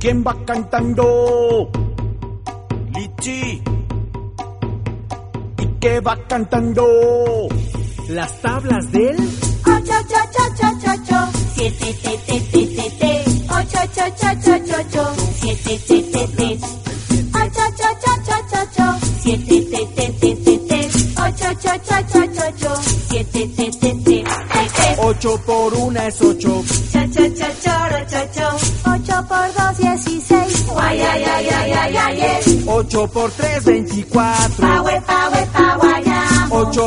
¿Quién va cantando? Lichi. ¿Y qué va cantando? Las tablas del 8, 7, 8, 7, 7, 8 por 1 es 8. 8 por 2, 16. 8 por 3, 24. 8